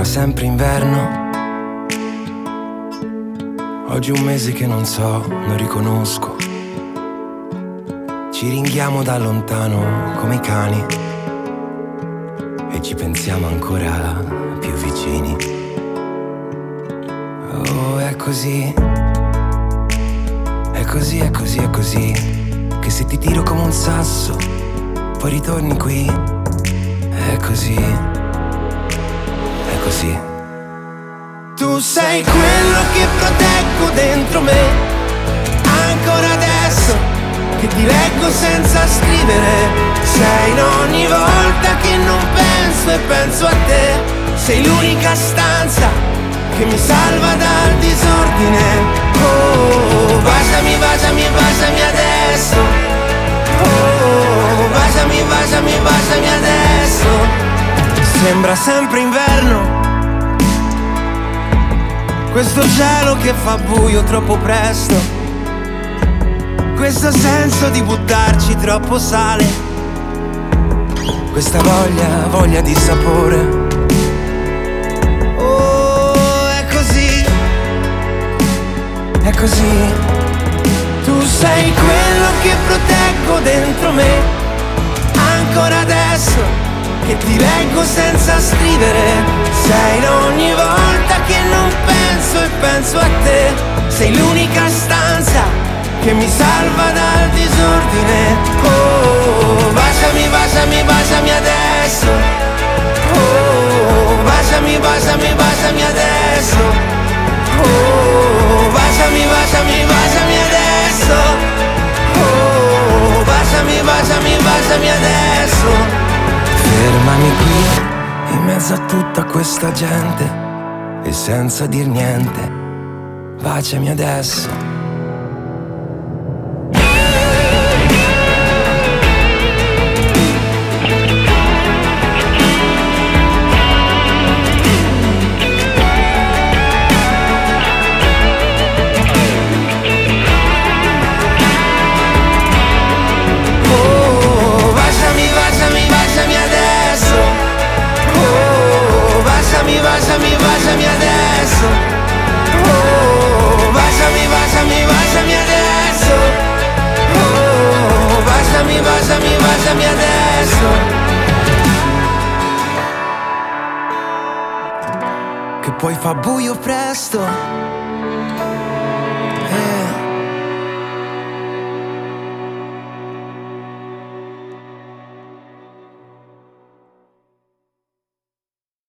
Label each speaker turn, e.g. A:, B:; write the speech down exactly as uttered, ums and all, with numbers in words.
A: sempre inverno. Oggi un mese che non so, non riconosco. Ci ringhiamo da lontano come i cani e ci pensiamo ancora più vicini. Oh, è così, è così, è così, è così, che se ti tiro come un sasso, poi ritorni qui. È così, è così. Tu sei quello che proteggo dentro me, ancora adesso che ti leggo senza scrivere. Sei in ogni volta che non penso e penso a te. Sei l'unica stanza che mi salva dal disordine. Oh, baciami, baciami, baciami adesso. Oh, baciami, baciami, baciami adesso. Sembra sempre inverno, questo cielo che fa buio troppo presto, questo senso di buttarci troppo sale, questa voglia, voglia di sapore. Oh, è così, è così. Tu sei quello che proteggo dentro me, ancora adesso che ti leggo senza scrivere. Sei in ogni volta che non penso e penso a te. Sei l'unica stanza che mi salva dal disordine. Oh, baciami, baciami, baciami adesso. Oh, baciami, baciami, baciami adesso. Oh, baciami, baciami, baciami adesso. Oh, baciami, baciami, baciami adesso. Fermami qui, in mezzo a tutta questa gente, e senza dir niente, baciami adesso. Baciami, baciami adesso. Oh, baciami, baciami, baciami adesso. Oh, baciami, baciami, baciami adesso. Che poi fa buio presto